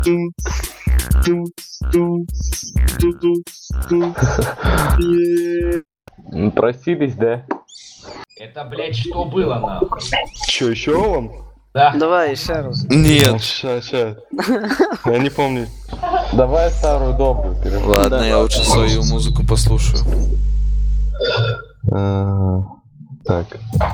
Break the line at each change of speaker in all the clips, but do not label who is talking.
Просились, да?
Это, блядь, что было, нахуй?
Че, еще вам?
Да.
Давай еще раз.
Нет.
Ща. Я не помню. Давай старую добрую.
Ладно, я лучше свою музыку послушаю.
Так.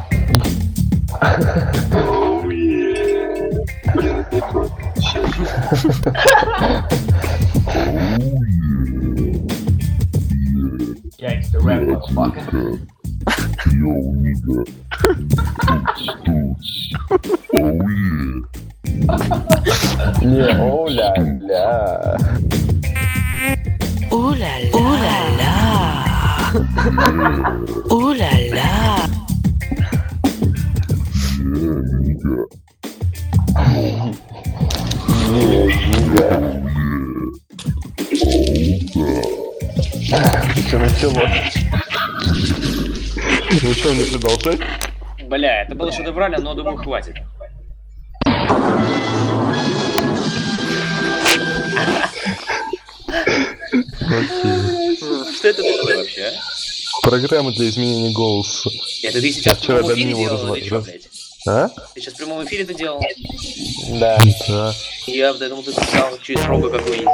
Gangsta rap, motherfucker.
Не, оу-ля-ля.
Ooh-la-la. Ooh-la-la.
Что началось? Ну что, не продолжать?
Бля, это было что-то правильно, но думаю, хватит. Что это такое вообще, а?
Программа для изменения голоса.
Это ты сейчас в
вчера
прямом эфире
Данилу
делал или что, блядь?
А?
Ты сейчас в прямом эфире это делал?
Да.
Я думал, ты записал через рога какой-нибудь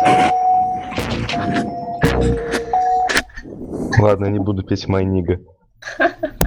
там.
Ладно, не буду петь «Май Нига».